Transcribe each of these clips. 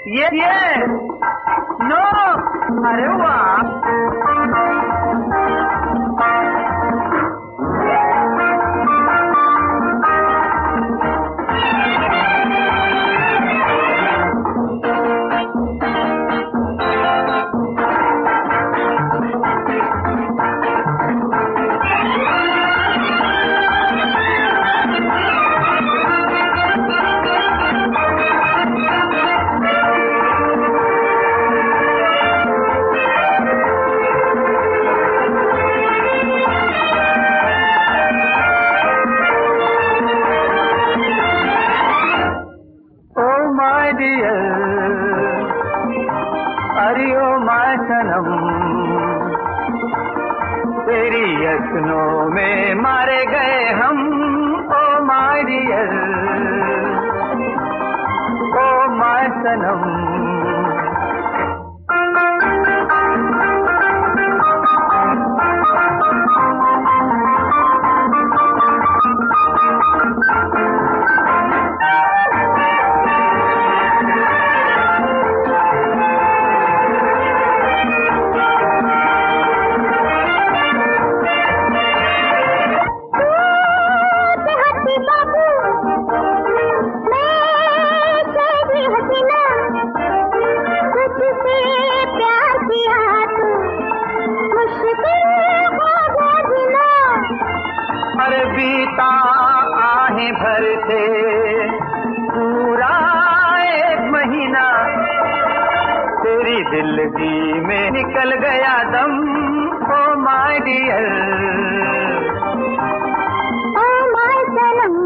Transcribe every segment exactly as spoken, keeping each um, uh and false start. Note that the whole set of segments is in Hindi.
ये ये नो, अरे वाह। हरिओ माय सनम, तेरी यत्नों में मारे गए हम। Oh my dear, oh my सनम। अरे बीता आहें भरते पूरा एक महीना, तेरी दिलगी में निकल गया दम। Oh my dear, oh my सनम।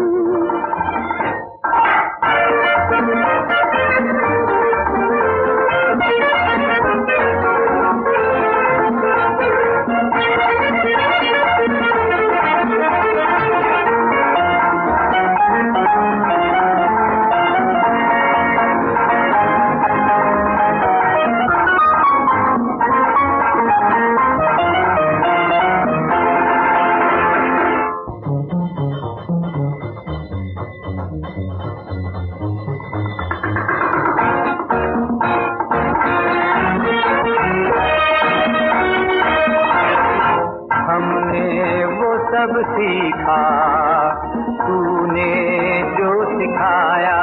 सब सीखा तूने जो सिखाया,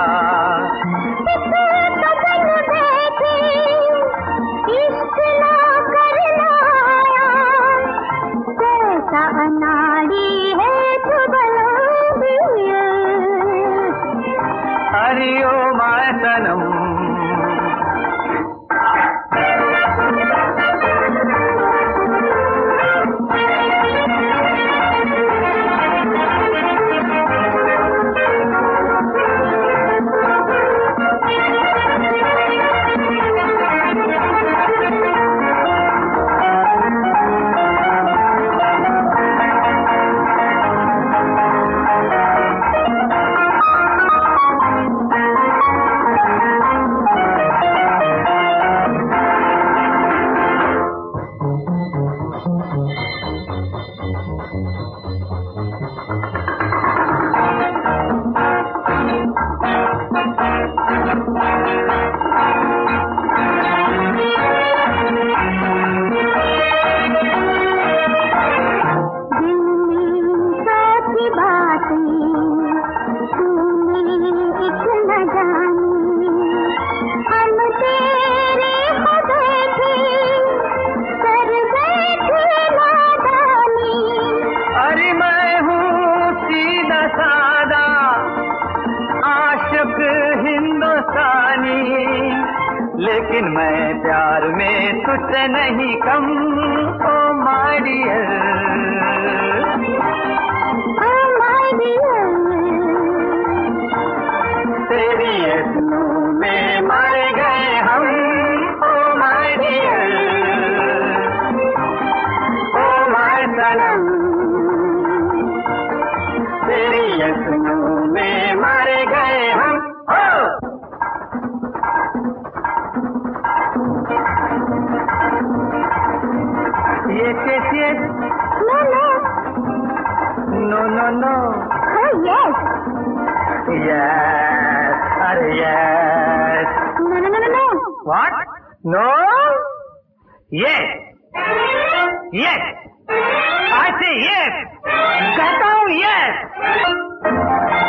कैसा अनाड़ी है तू बलंदिया। हरिओ माय सनम, लेकिन मैं प्यार में तुझसे नहीं कम। Oh my dear, oh my dear, तेरी यत्नों में मारे गए हम। Oh my dear, oh my सनम, तेरी यत्नों में मारे गए हम। Yes, yes, yes. No, no. No, no, no. Oh, yes. Yes. Are yes. No, no, no. What? No? Yes. Yes. I say yes. कहता हूँ yes.